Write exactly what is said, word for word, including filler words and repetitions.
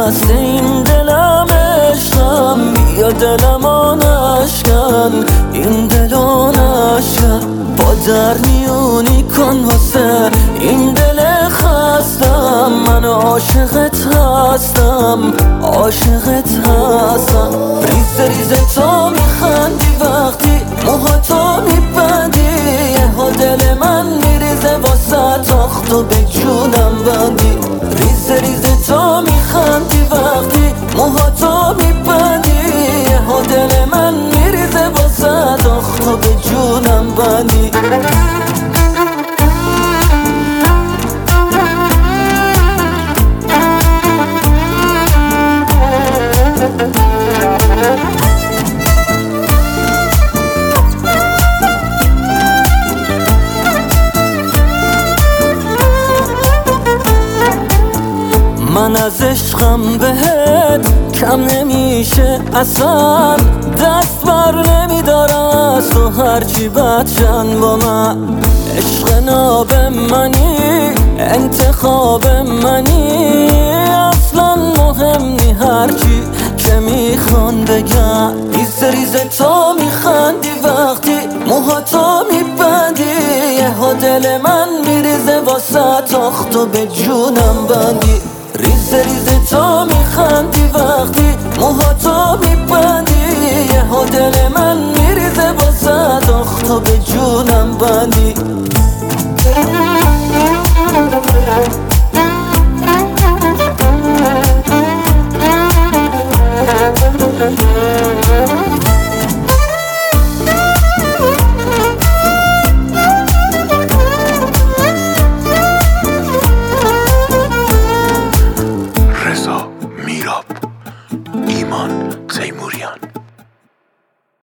هست این دلم عشقم، بیا دلمو نشکن، این دلو نشکن. با در میونی کن واسه این دل خستم، من عاشقت هستم، عاشقت هستم. ریز ریز تو میخندی وقتی موهاتو میبندی، یهو دل من میریزه واسه تاخت و به جونم بندی. ریز ریز تو میخندی وقتی موهاتو میبندی، یهو دل من میریزه واسه تاخت و به جونم بندی. من از عشقم بهت کم نمیشه اصلا، دست بر نمیدارم از تو هرچی بدشن با من. عشق ناب منی، انتخاب منی، اصلا مهم نی هرچی که میخوان بگن. ریز ریز تو میخندی وقتی موهاتو میبندی، یهو دل من میریزه واسه تاخت و به جونم بندی. ریز ریز تو میخندی وقتی موهاتو میبندی، یهو دل من میریزه واسه تاخت و به جونم بندی. میراب ایمان